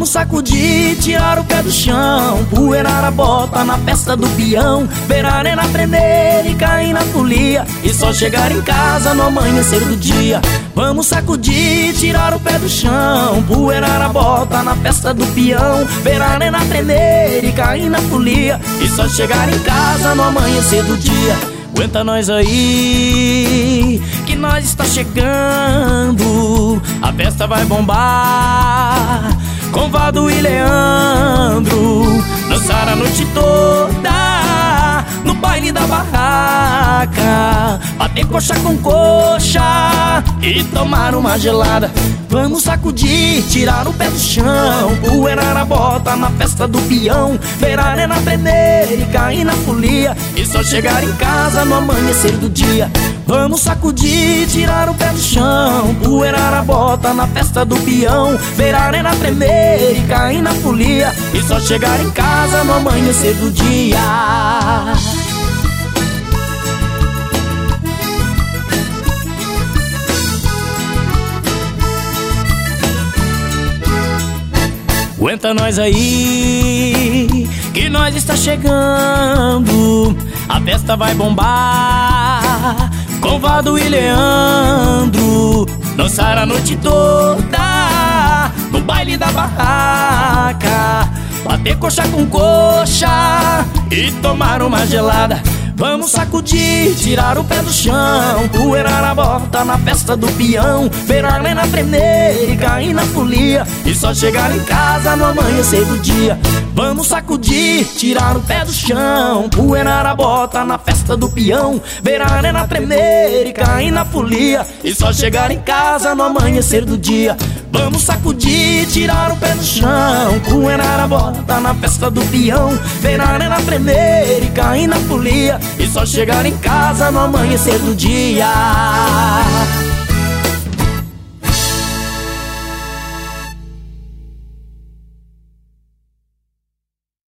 Vamos sacudir, tirar o pé do chão, poeirar a bota na festa do peão, ver a arena tremer e cair na folia, e só chegar em casa no amanhecer do dia. Vamos sacudir, tirar o pé do chão, poeirar a bota na festa do peão, ver a arena tremer e cair na folia, e só chegar em casa no amanhecer do dia. Aguenta nós aí, que nós está chegando, a festa vai bombar, com Valdo e Leandro, dançar a noite toda no baile da barraca, bater coxa com coxa e tomar uma gelada. Vamos sacudir, tirar o pé do chão, poeirar a bota na festa do peão, ver a arena tremer e cair na folia, e só chegar em casa no amanhecer do dia. Vamos sacudir, tirar o pé do chão, poeirar a bota na festa do peão, ver a arena tremer e cair na folia, e só chegar em casa no amanhecer do dia. Aguenta nós aí, que nós está chegando, a festa vai bombar, com Valdo e Leandro, dançar a noite toda no baile da barraca, bater coxa com coxa e tomar uma gelada. Vamos sacudir, tirar o pé do chão, poeirar a bota na festa do peão, ver a arena tremer e cair na folia, e só chegar em casa no amanhecer do dia. Vamos sacudir, tirar o pé do chão, poeirar a bota na festa do peão, ver a arena tremer e cair na folia, e só chegar em casa no amanhecer do dia. Vamos sacudir, tirar o pé do chão, poeirar a bota na festa do peão, ver a arena tremer e cair na folia, e só chegar em casa no amanhecer do dia.